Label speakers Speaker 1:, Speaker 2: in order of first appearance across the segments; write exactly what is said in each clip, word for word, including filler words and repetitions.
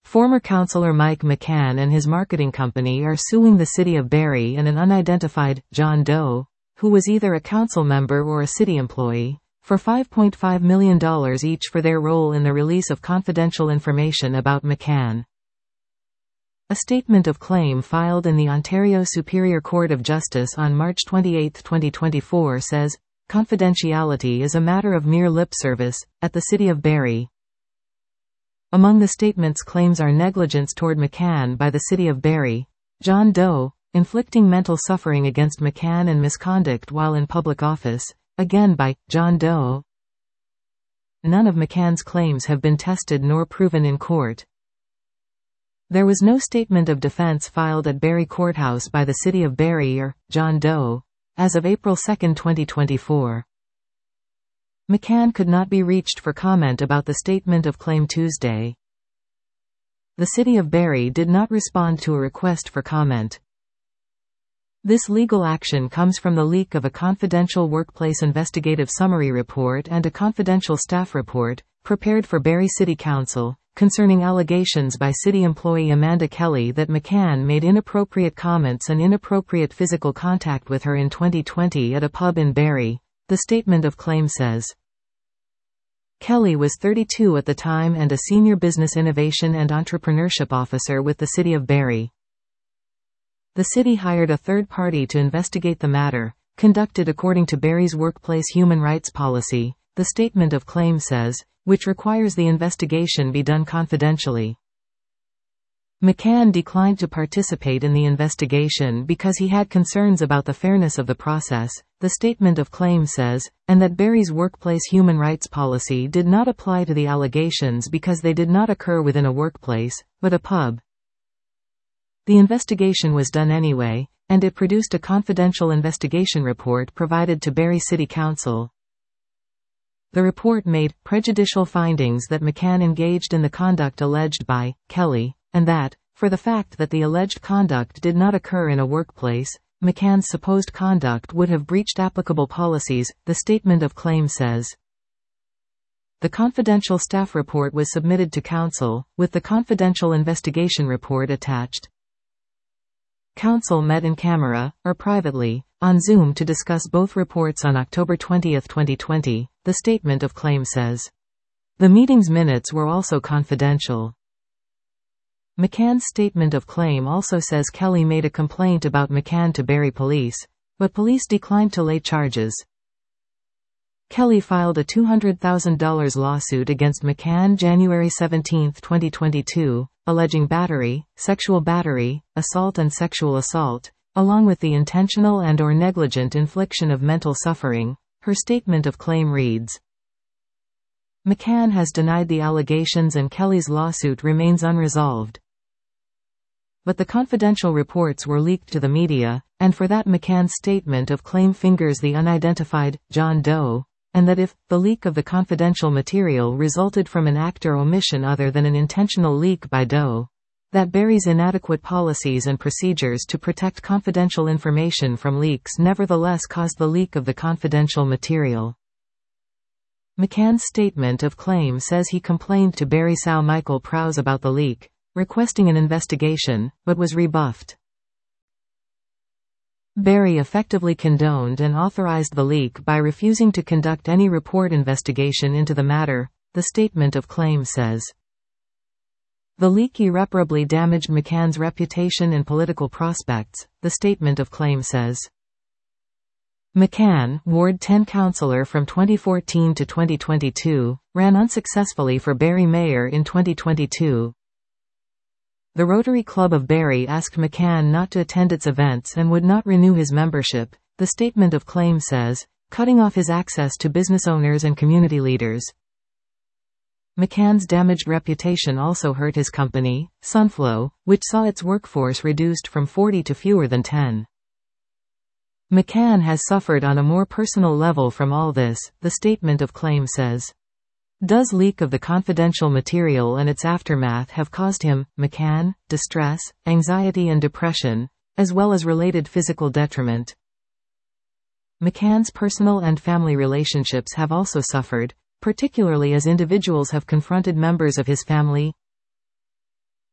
Speaker 1: Former councillor Mike McCann and his marketing company are suing the city of Barrie and an unidentified John Doe, who was either a council member or a city employee, for five point five million dollars each for their role in the release of confidential information about McCann. A statement of claim filed in the Ontario Superior Court of Justice on March twenty-eighth, twenty twenty-four says, confidentiality is a matter of mere lip service, at the city of Barrie. Among the statement's claims are negligence toward McCann by the city of Barrie, John Doe, inflicting mental suffering against McCann and misconduct while in public office, again by John Doe. None of McCann's claims have been tested nor proven in court. There was no statement of defense filed at Barrie Courthouse by the city of Barrie or John Doe as of April second, twenty twenty-four. McCann could not be reached for comment about the statement of claim Tuesday. The city of Barrie did not respond to a request for comment. This legal action comes from the leak of a confidential workplace investigative summary report and a confidential staff report, prepared for Barrie City Council, concerning allegations by city employee Amanda Kelly that McCann made inappropriate comments and inappropriate physical contact with her in twenty twenty at a pub in Barrie, the statement of claim says. Kelly was thirty-two at the time and a senior business innovation and entrepreneurship officer with the city of Barrie. The city hired a third party to investigate the matter, conducted according to Barrie's workplace human rights policy, the statement of claim says, which requires the investigation be done confidentially. McCann declined to participate in the investigation because he had concerns about the fairness of the process, the statement of claim says, and that Barrie's workplace human rights policy did not apply to the allegations because they did not occur within a workplace, but a pub. The investigation was done anyway, and it produced a confidential investigation report provided to Barrie City Council. The report made prejudicial findings that McCann engaged in the conduct alleged by Kelly, and that, for the fact that the alleged conduct did not occur in a workplace, McCann's supposed conduct would have breached applicable policies, the statement of claim says. The confidential staff report was submitted to Council, with the confidential investigation report attached. Council met in camera, or privately, on Zoom to discuss both reports on October twentieth, twenty twenty, the statement of claim says. The meeting's minutes were also confidential. McCann's statement of claim also says Kelly made a complaint about McCann to Barrie Police, but police declined to lay charges. Kelly filed a two hundred thousand dollars lawsuit against McCann January seventeenth, twenty twenty-two, alleging battery, sexual battery, assault and sexual assault, along with the intentional and or negligent infliction of mental suffering. Her statement of claim reads, McCann has denied the allegations and Kelly's lawsuit remains unresolved. But the confidential reports were leaked to the media, and for that McCann's statement of claim fingers the unidentified John Doe, and that if the leak of the confidential material resulted from an act or omission other than an intentional leak by Doe, that Barrie's inadequate policies and procedures to protect confidential information from leaks nevertheless caused the leak of the confidential material. McCann's statement of claim says he complained to Barrie Sal Michael Prowse about the leak, requesting an investigation, but was rebuffed. Barrie effectively condoned and authorized the leak by refusing to conduct any report investigation into the matter, the statement of claim says. The leak irreparably damaged McCann's reputation and political prospects, the statement of claim says. McCann, Ward ten councillor from twenty fourteen to twenty twenty-two, ran unsuccessfully for Barrie mayor in twenty twenty-two. The Rotary Club of Barrie asked McCann not to attend its events and would not renew his membership, the statement of claim says, cutting off his access to business owners and community leaders. McCann's damaged reputation also hurt his company, Sunflow, which saw its workforce reduced from forty to fewer than ten. McCann has suffered on a more personal level from all this, the statement of claim says. Does leak of the confidential material and its aftermath have caused him, McCann, distress, anxiety and depression, as well as related physical detriment? McCann's personal and family relationships have also suffered, particularly as individuals have confronted members of his family.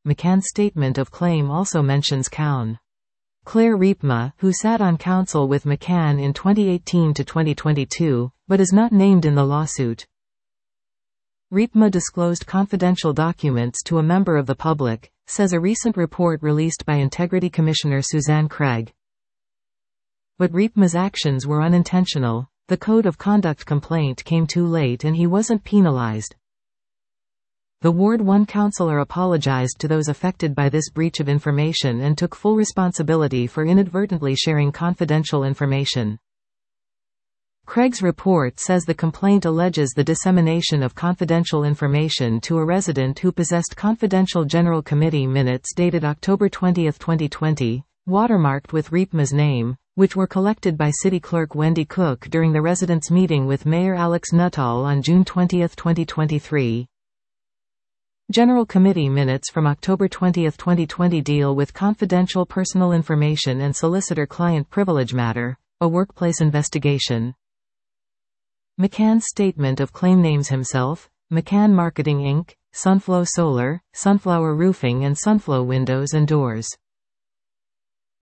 Speaker 1: McCann's statement of claim also mentions Cown. Claire Riepma, who sat on council with McCann in twenty eighteen to twenty twenty-two, but is not named in the lawsuit. Riepma disclosed confidential documents to a member of the public, says a recent report released by Integrity Commissioner Suzanne Craig. But Riepma's actions were unintentional. The Code of Conduct complaint came too late and he wasn't penalized. The Ward one councillor apologized to those affected by this breach of information and took full responsibility for inadvertently sharing confidential information. Craig's report says the complaint alleges the dissemination of confidential information to a resident who possessed confidential General Committee minutes dated October twentieth twenty twenty, watermarked with Riepma's name, which were collected by City Clerk Wendy Cook during the residents' meeting with Mayor Alex Nuttall on June twentieth twenty twenty-three. General Committee minutes from October twentieth twenty twenty deal with confidential personal information and solicitor-client privilege matter, a workplace investigation. McCann's statement of claim names himself, McCann Marketing Incorporated, Sunflow Solar, Sunflower Roofing and Sunflow Windows and Doors.